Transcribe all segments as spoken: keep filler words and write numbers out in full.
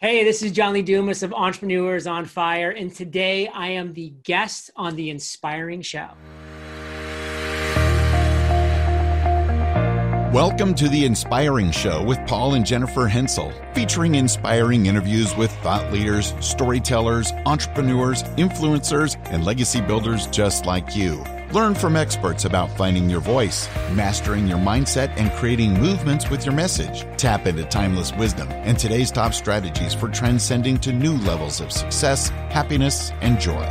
Hey, this is John Lee Dumas of Entrepreneurs on Fire, and today I am the guest on The Inspiring Show. Welcome to The Inspiring Show with Paul and Jennifer Hensel, featuring inspiring interviews with thought leaders, storytellers, entrepreneurs, influencers, and legacy builders just like you. Learn from experts about finding your voice, mastering your mindset, and creating movements with your message. Tap into timeless wisdom and today's top strategies for transcending to new levels of success, happiness, and joy.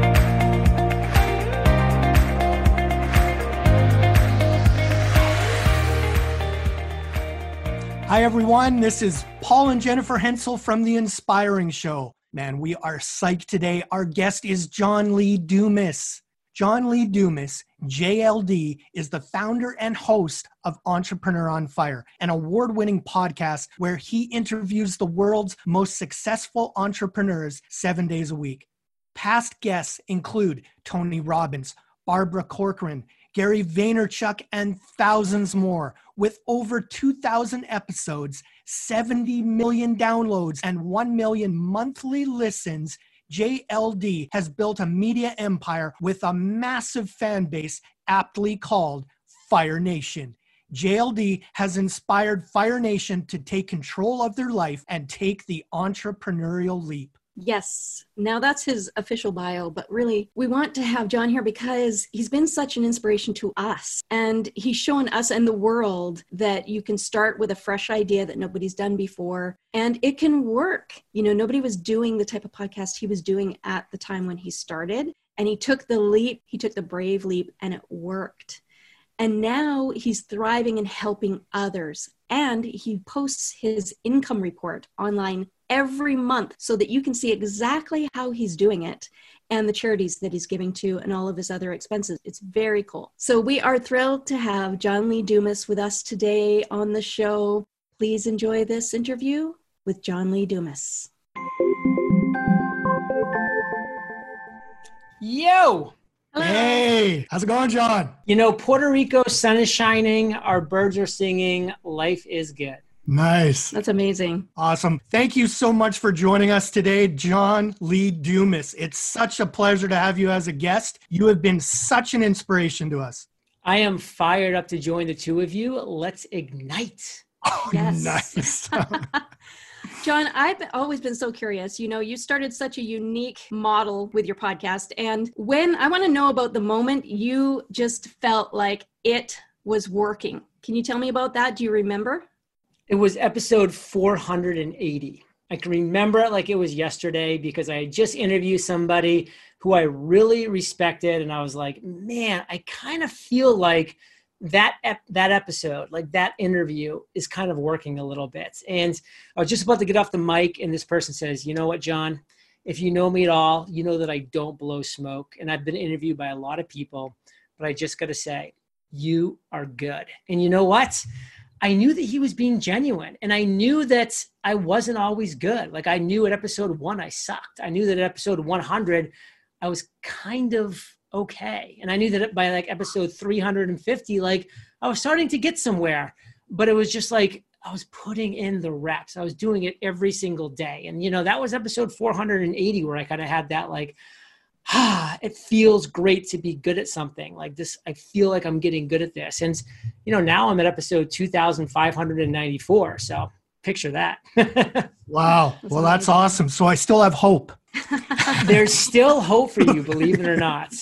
Hi, everyone. This is Paul and Jennifer Hensel from The Inspiring Show. Man, we are psyched today. Our guest is John Lee Dumas. John Lee Dumas, J L D, is the founder and host of Entrepreneur on Fire, an award-winning podcast where he interviews the world's most successful entrepreneurs seven days a week. Past guests include Tony Robbins, Barbara Corcoran, Gary Vaynerchuk, and thousands more. With over two thousand episodes, seventy million downloads, and one million monthly listens, J L D has built a media empire with a massive fan base aptly called Fire Nation. J L D has inspired Fire Nation to take control of their life and take the entrepreneurial leap. Yes. Now that's his official bio, but really we want to have John here because he's been such an inspiration to us, and he's shown us and the world that you can start with a fresh idea that nobody's done before and it can work. You know, nobody was doing the type of podcast he was doing at the time when he started, and he took the leap, he took the brave leap, and it worked. And now he's thriving and helping others. And he posts his income report online every month so that you can see exactly how he's doing it and the charities that he's giving to and all of his other expenses. It's very cool. So we are thrilled to have John Lee Dumas with us today on the show. Please enjoy this interview with John Lee Dumas. Yo! Hello. Hey, how's it going, John? You know, Puerto Rico, sun is shining, our birds are singing, life is good. Nice. That's amazing. Awesome. Thank you so much for joining us today, John Lee Dumas. It's such a pleasure to have you as a guest. You have been such an inspiration to us. I am fired up to join the two of you. Let's ignite. Oh, Yes. nice. John, I've always been so curious. You know, you started such a unique model with your podcast. And when I want to know about the moment you just felt like it was working. Can you tell me about that? Do you remember? It was episode four hundred eighty. I can remember it like it was yesterday because I had just interviewed somebody who I really respected. And I was like, man, I kind of feel like that ep- that episode, like that interview is kind of working a little bit. And I was just about to get off the mic and this person says, you know what, John, if you know me at all, you know that I don't blow smoke. And I've been interviewed by a lot of people, but I just got to say, you are good. And you know what? I knew that he was being genuine, and I knew that I wasn't always good. Like I knew at episode one, I sucked. I knew that at episode one hundred, I was kind of okay. And I knew that by like episode three hundred fifty, like I was starting to get somewhere, but it was just like, I was putting in the reps. I was doing it every single day. And, you know, that was episode four hundred eighty where I kind of had that like, ah, it feels great to be good at something like this. I feel like I'm getting good at this. And, you know, now I'm at episode two thousand five hundred ninety-four. So picture that. Wow. Well, that's awesome. So I still have hope. There's still hope for you, believe it or not.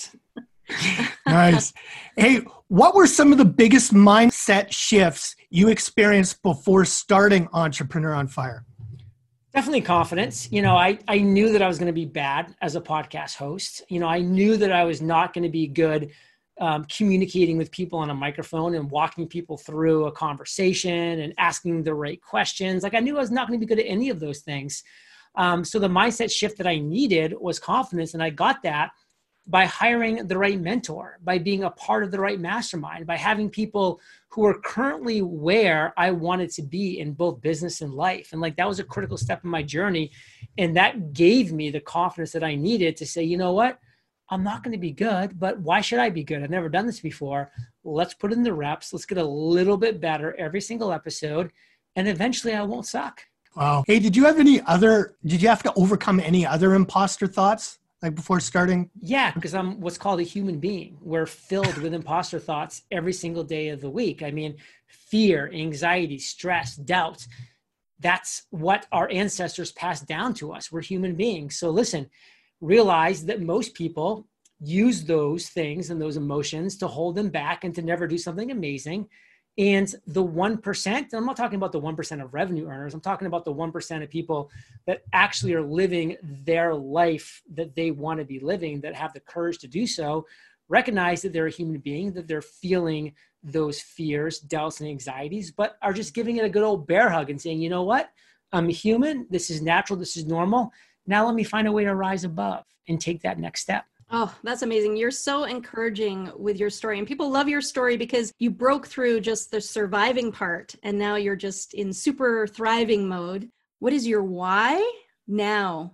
Nice. Hey, what were some of the biggest mindset shifts you experienced before starting Entrepreneur on Fire? Definitely confidence. You know, I, I knew that I was going to be bad as a podcast host. You know, I knew that I was not going to be good um, communicating with people on a microphone and walking people through a conversation and asking the right questions. Like I knew I was not going to be good at any of those things. Um, so the mindset shift that I needed was confidence. And I got that by hiring the right mentor, by being a part of the right mastermind, by having people who are currently where I wanted to be in both business and life. And like, that was a critical step in my journey. And that gave me the confidence that I needed to say, you know what, I'm not going to be good, but why should I be good? I've never done this before. Let's put in the reps. Let's get a little bit better every single episode. And eventually I won't suck. Wow. Hey, did you have any other, did you have to overcome any other imposter thoughts like before starting? Yeah, because I'm what's called a human being. We're filled with imposter thoughts every single day of the week. I mean, fear, anxiety, stress, doubt. That's what our ancestors passed down to us. We're human beings. So listen, realize that most people use those things and those emotions to hold them back and to never do something amazing. And the one percent, I'm not talking about the one percent of revenue earners. I'm talking about the one percent of people that actually are living their life that they want to be living, that have the courage to do so. Recognize that they're a human being, that they're feeling those fears, doubts, and anxieties, but are just giving it a good old bear hug and saying, you know what? I'm human. This is natural. This is normal. Now let me find a way to rise above and take that next step. Oh, that's amazing. You're so encouraging with your story. And people love your story because you broke through just the surviving part and now you're just in super thriving mode. What is your why now?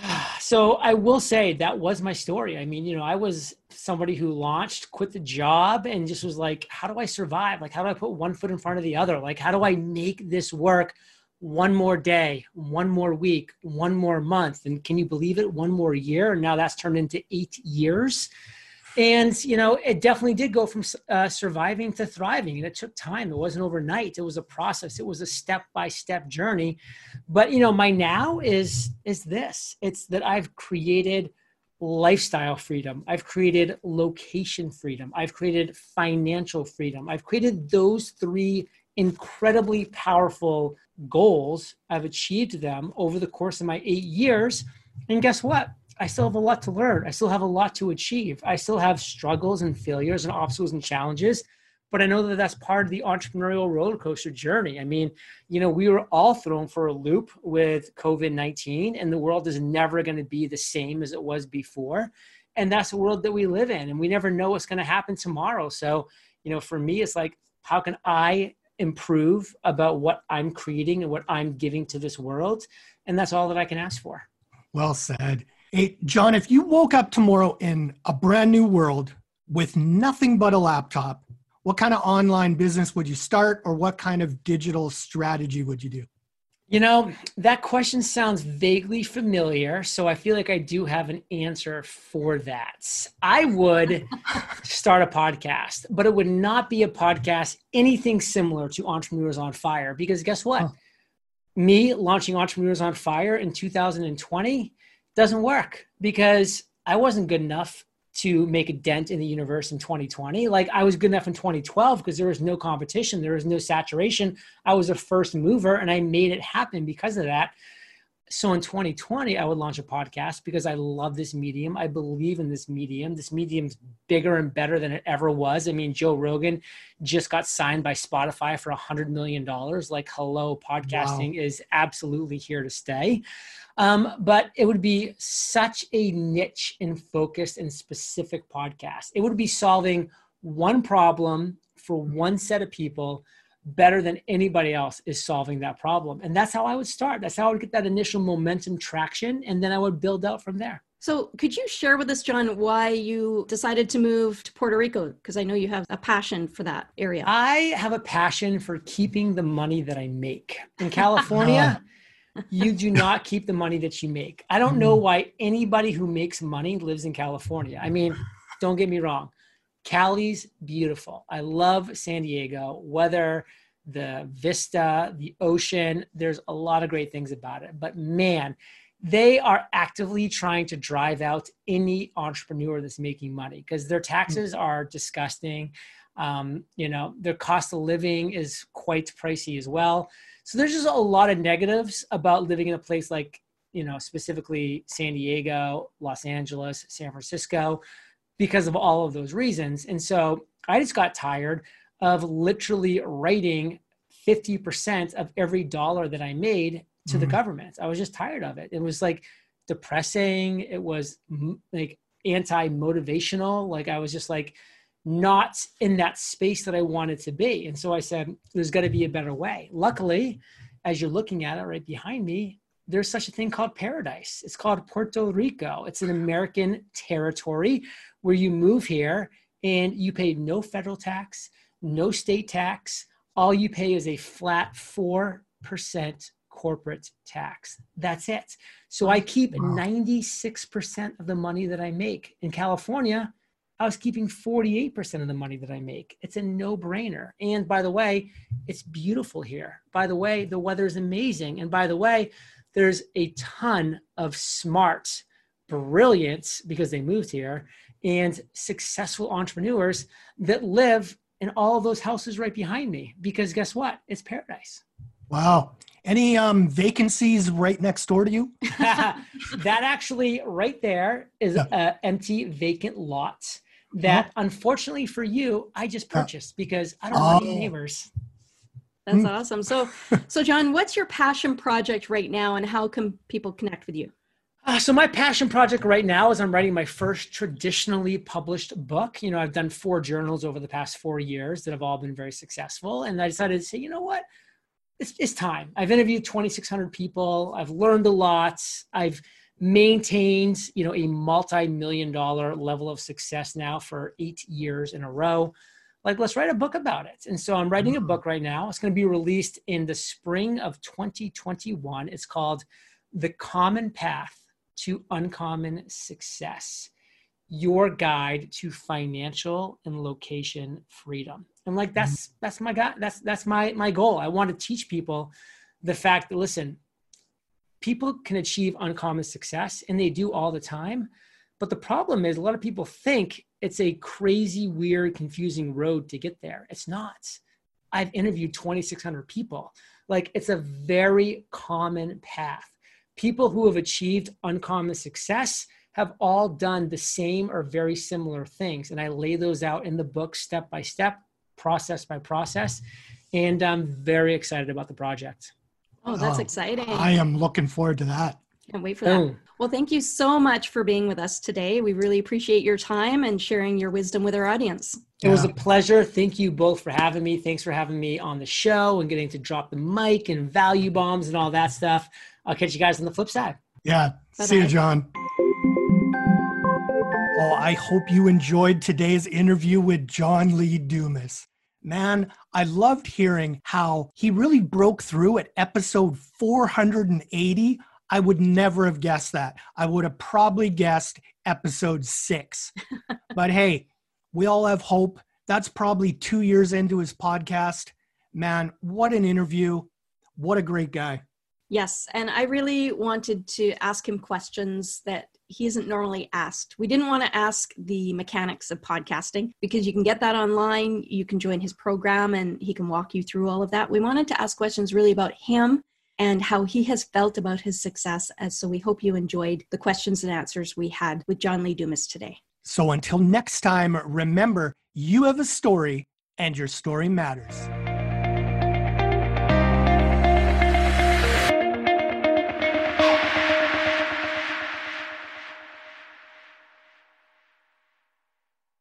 So I will say that was my story. I mean, you know, I was somebody who launched, quit the job, and just was like, how do I survive? Like, how do I put one foot in front of the other? Like, how do I make this work one more day, one more week, one more month? And can you believe it? One more year. And now that's turned into eight years. And, you know, it definitely did go from uh, surviving to thriving. And it took time. It wasn't overnight. It was a process. It was a step-by-step journey. But, you know, my now is, is this. It's that I've created lifestyle freedom. I've created location freedom. I've created financial freedom. I've created those three incredibly powerful goals. I've achieved them over the course of my eight years. And guess what? I still have a lot to learn. I still have a lot to achieve. I still have struggles and failures and obstacles and challenges, but I know that that's part of the entrepreneurial roller coaster journey. I mean, you know, we were all thrown for a loop with COVID nineteen, and the world is never going to be the same as it was before. And that's the world that we live in, and we never know what's going to happen tomorrow. So, you know, for me, it's like, how can I improve about what I'm creating and what I'm giving to this world? And that's all that I can ask for. Well said. Hey, John, if you woke up tomorrow in a brand new world with nothing but a laptop, what kind of online business would you start, or what kind of digital strategy would you do? You know, that question sounds vaguely familiar, so I feel like I do have an answer for that. I would start a podcast, but it would not be a podcast anything similar to Entrepreneurs on Fire, because guess what? Huh. Me launching Entrepreneurs on Fire in two thousand twenty doesn't work, because I wasn't good enough to make a dent in the universe in twenty twenty. Like, I was good enough in twenty twelve because there was no competition. There was no saturation. I was a first mover and I made it happen because of that. So in twenty twenty, I would launch a podcast because I love this medium. I believe in this medium. This medium's bigger and better than it ever was. I mean, Joe Rogan just got signed by Spotify for one hundred million dollars. Like, hello, podcasting wow. is absolutely here to stay. Um, but it would be such a niche and focused and specific podcast. It would be solving one problem for one set of people better than anybody else is solving that problem. And that's how I would start. That's how I would get that initial momentum traction. And then I would build out from there. So could you share with us, John, why you decided to move to Puerto Rico? Because I know you have a passion for that area. I have a passion for keeping the money that I make. In California, you do not keep the money that you make. I don't know why anybody who makes money lives in California. I mean, don't get me wrong. Cali's beautiful. I love San Diego, weather, the vista, the ocean. There's a lot of great things about it. But man, they are actively trying to drive out any entrepreneur that's making money because their taxes are disgusting. Um, you know, their cost of living is quite pricey as well. So there's just a lot of negatives about living in a place like, you know, specifically San Diego, Los Angeles, San Francisco, because of all of those reasons. And so I just got tired of literally writing fifty percent of every dollar that I made to mm-hmm. the government. I was just tired of it. It was like depressing. It was like anti-motivational. Like I was just like not in that space that I wanted to be. And so I said, there's got to be a better way. Luckily, as you're looking at it right behind me, there's such a thing called paradise. It's called Puerto Rico. It's an American territory where you move here and you pay no federal tax, no state tax. All you pay is a flat four percent corporate tax. That's it. So I keep ninety-six percent of the money that I make. In California, I was keeping forty-eight percent of the money that I make. It's a no-brainer. And by the way, it's beautiful here. By the way, the weather is amazing. And by the way, there's a ton of smart, brilliant, because they moved here, and successful entrepreneurs that live in all of those houses right behind me. Because guess what? It's paradise. Wow. Any um, vacancies right next door to you? That actually right there is Yeah. an empty vacant lot that Oh. unfortunately for you, I just purchased because I don't Oh. want any neighbors. That's awesome. So, so John, what's your passion project right now, and how can people connect with you? Uh, so my passion project right now is I'm writing my first traditionally published book. You know, I've done four journals over the past four years that have all been very successful. And I decided to say, you know what? It's, it's time. I've interviewed twenty-six hundred people. I've learned a lot. I've maintained, you know, a multi-million dollar level of success now for eight years in a row. Like, let's write a book about it. And so I'm writing a book right now. It's going to be released in the spring of twenty twenty-one. It's called The Common Path to Uncommon Success, Your Guide to Financial and Location Freedom. And like, that's, that's my guy. That's, that's my, my goal. I want to teach people the fact that, listen, people can achieve uncommon success, and they do all the time. But the problem is a lot of people think it's a crazy, weird, confusing road to get there. It's not. I've interviewed twenty-six hundred people. Like, it's a very common path. People who have achieved uncommon success have all done the same or very similar things. And I lay those out in the book step by step, process by process. And I'm very excited about the project. Oh, that's Oh, exciting. I am looking forward to that. Can't wait for that. Boom. Well, thank you so much for being with us today. We really appreciate your time and sharing your wisdom with our audience. It was Yeah. a pleasure. Thank you both for having me. Thanks for having me on the show and getting to drop the mic and value bombs and all that stuff. I'll catch you guys on the flip side. Yeah. See you, Bye-bye. John. Oh, I hope you enjoyed today's interview with John Lee Dumas. Man, I loved hearing how he really broke through at episode four hundred eighty. I would never have guessed that. I would have probably guessed episode six. But hey, we all have hope. That's probably two years into his podcast. Man, what an interview. What a great guy. Yes, and I really wanted to ask him questions that he isn't normally asked. We didn't want to ask the mechanics of podcasting because you can get that online. You can join his program and he can walk you through all of that. We wanted to ask questions really about him and how he has felt about his success. And so we hope you enjoyed the questions and answers we had with John Lee Dumas today. So until next time, remember, you have a story and your story matters.